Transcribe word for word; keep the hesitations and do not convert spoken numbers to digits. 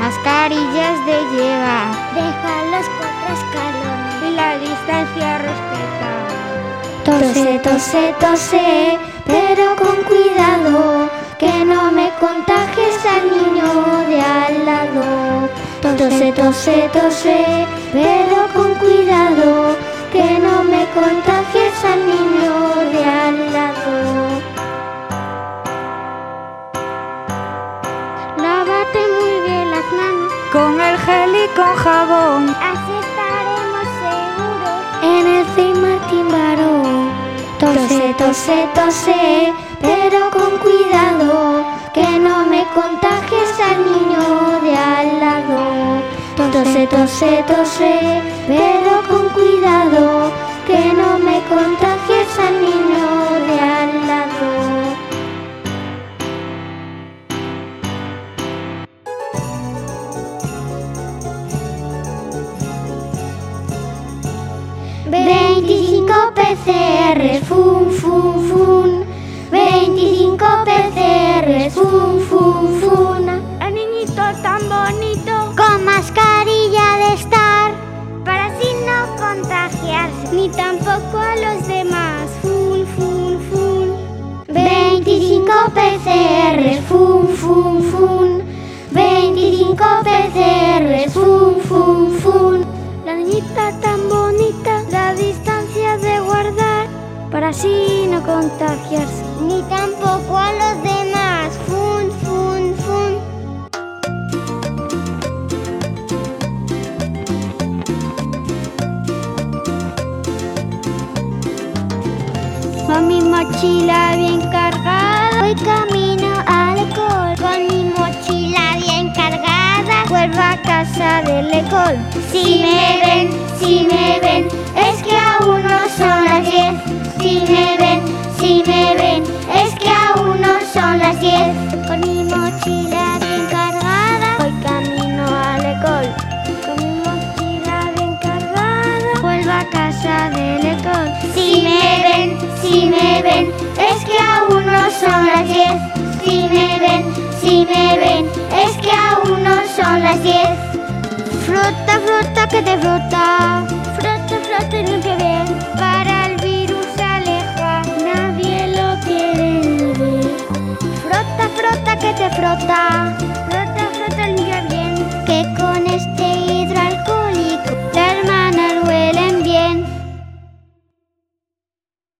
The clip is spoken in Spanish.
mascarillas de llevar, deja los cuatro escalones y la distancia respeta. Tose, tose, tose, pero con cuidado, que no me contagies al niño de al lado. Tose, tose, tose, pero con cuidado, que no me contagies al niño de al lado. Lávate muy bien las manos con el gel y con jabón, así estaremos seguros en el Saint Martín Baró. Tose, tose, tose, pero con cuidado, que no me contagies al niño de al lado. Tose, tose, tose, pero con cuidado, que no me contagies al niño de al lado. veinticinco P C Rs, fun, fun, fun. veinticinco P C Rs, fun, fun, fun. El niñito tan bonito, con mascarilla de estar, para así no contagiarse, ni tampoco a los demás. Fun, fun, fun. veinticinco P C Rs, fun, fun, fun. veinticinco P C Rs, fun, fun, fun. La niñita tan bonita, la distancia de guardar, para así no contagiarse, ni tampoco a los demás. Fun, fun, fun. Con mi mochila bien cargada, voy camino al ecol. con mi mochila bien cargada, vuelvo a casa del ecol. Si me ven, si me ven, es que aún no son las diez. Si me ven, si me ven, es que aún no son las diez. Con mi mochila bien cargada, voy camino al ecol. Con mi mochila bien cargada, vuelvo a casa del ecol. Si me ven, si me ven, es que aún no son las diez. Si me ven, si me ven, es que aún no son las diez. Frota, frota, que te frota. Frota, frota y limpia bien. Para el virus aleja, nadie lo quiere ni ver. Frota, frota, que te frota.